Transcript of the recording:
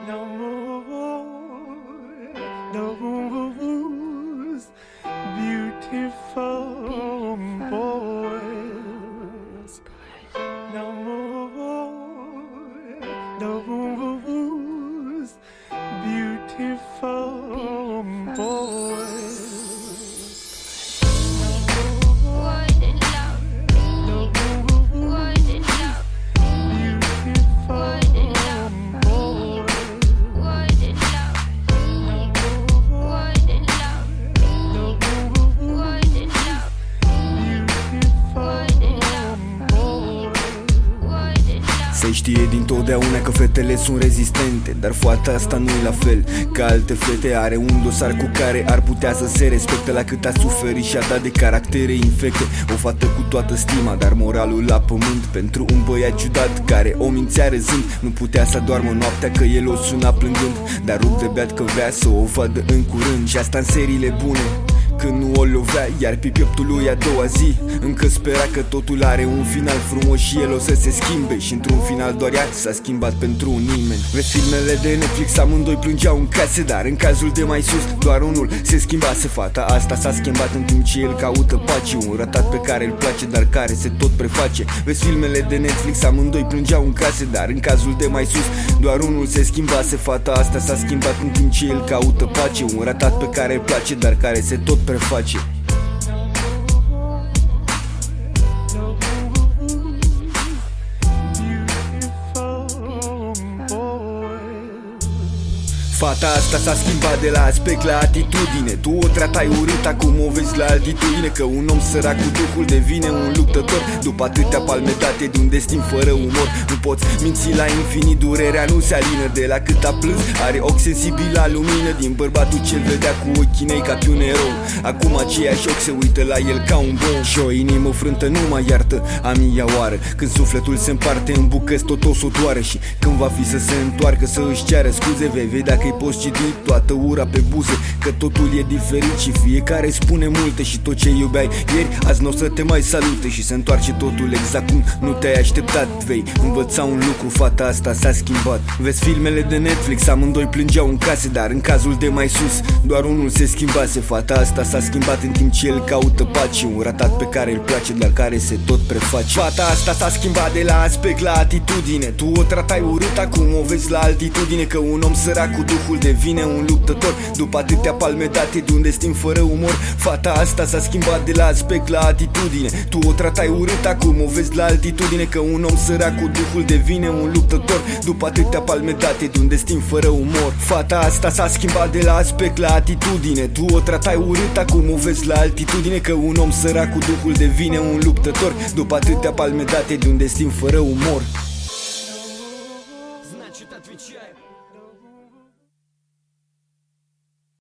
No more, no more, beautiful boys. No more, no more, beautiful boys. Se știe dintotdeauna că fetele sunt rezistente, dar fata asta nu-i la fel ca alte fete. Are un dosar cu care ar putea să se respecte. La cât a suferit și-a dat de caractere infecte. O fată cu toată stima, dar moralul la pământ. Pentru un băiat ciudat care o mințea râzând. Nu putea să doarmă noaptea că el o suna plângând. Dar rup de beat că vrea să o vadă în curând. Și asta în seriile bune, când nu o lovea, iar pe pieptul lui a doua zi încă spera că totul are un final frumos și el o să se schimbe. Și într-un final doar ea s-a schimbat pentru nimeni. Vezi filmele de Netflix, amândoi plângeau în case, dar în cazul de mai sus doar unul se schimbase. Fata asta s-a schimbat în timp ce el caută pace. Un rătat pe care îl place, dar care se tot preface. Vezi filmele de Netflix, amândoi plângeau în case, dar în cazul de mai sus doar unul se schimbase. Fata asta s-a schimbat în timp ce el caută pace. Un rătat pe care îl place, dar care se tot preface. Fata asta s-a schimbat de la aspect la atitudine. Tu o tratai urât, acum o vezi la altitudine. Că un om sărac cu duhul devine un luptător după atâtea palme date de un destin fără umor. Nu poți minți la infinit, durerea nu se alină. De la cât a plâns, are ochi sensibili la lumină. Din bărbatul ce-l vedea cu ochii nei ca pe un erou, acum aceeași ochi se uită la el ca un bou. Și o inimă frântă nu mai iartă a mia oară. Când sufletul se împarte în bucăți, tot o s-o doară. Și când va fi să se întoarcă, să își ceară scuze, vei vedea că îi poți citi toată ura pe buze. Că totul e diferit și fiecare spune multe. Și tot ce iubeai ieri, azi n-o să te mai salute. Și se întoarce totul exact cum nu te-ai așteptat. Vei învăța un lucru, fata asta s-a schimbat. Vezi filmele de Netflix, amândoi plângeau în case, dar în cazul de mai sus doar unul se schimbase. Fata asta s-a schimbat în timp ce el caută pace. Un ratat pe care îl place, dar care se tot preface. Fata asta s-a schimbat de la aspect la atitudine. Tu o tratai urât, acum o vezi la altitudine. Că un om sărac cu duhul devine un luptător după atâtea palme date de un destin fără umor. Fata asta s-a schimbat de la aspect la atitudine. Tu o tratai urât, acum o vezi la altitudine. Că un om sărac cu duhul devine un luptător după atâtea palme date de un destin fără umor. Fata asta s-a schimbat de la aspect la atitudine. Tu o tratai urât, acum o vezi la altitudine. Că un om sărac cu duhul devine un luptător după atâtea palme date de un destin fără umor. Значит, отвечаю.